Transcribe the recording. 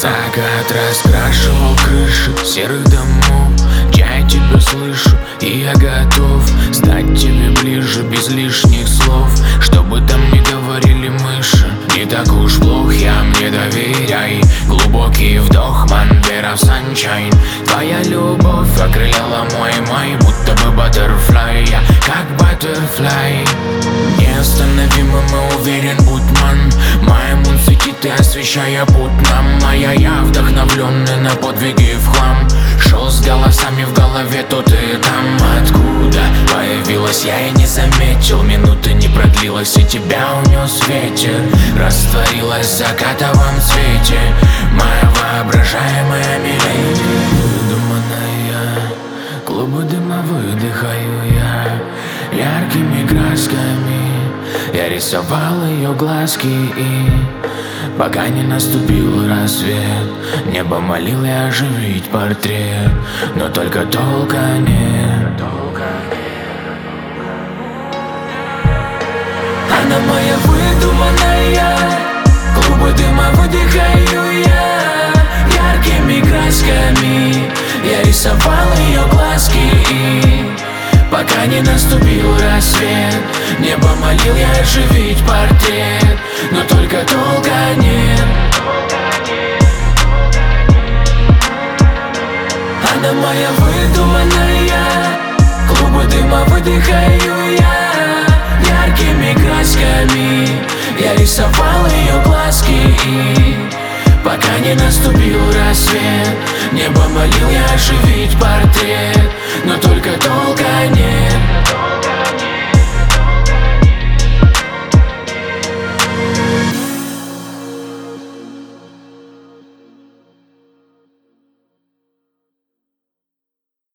Закат раскрашивал крыши серых домов. Я тебя слышу, и я готов стать тебе ближе без лишних слов. Чтобы там не говорили мыши, не так уж плох я, мне доверяй. Глубокий вдох, Мандера в санчайн. Твоя любовь окрыляла мой май, будто бы баттерфлай, я как баттерфлай. Неостановимым и уверен, будь ман. Моему светит ты, освещая путь нам. Моя я вдохновленный на подвиги в хлам. Шел с голосами в голове, тут и там. Откуда появилась я и не заметил. Минуты не продлилась, и тебя унес ветер. Растворилась в закатовом цвете моя воображаемая миледи. Выдуманная, клубы дыма выдыхаю я. Яркими красками я рисовал ее глазки, и пока не наступил рассвет, небо молил я оживить портрет, но только толка нет. Она моя выдуманная, клубы дыма выдыхаю я. Яркими красками я рисовал ее глазки, и пока не наступил рассвет, небо молил я оживить портрет, но только толка нет. Она моя выдуманная, клубы дыма выдыхаю я. Яркими красками я рисовал ее глазки, и пока не наступил рассвет, небо молил я оживить портрет, но только толка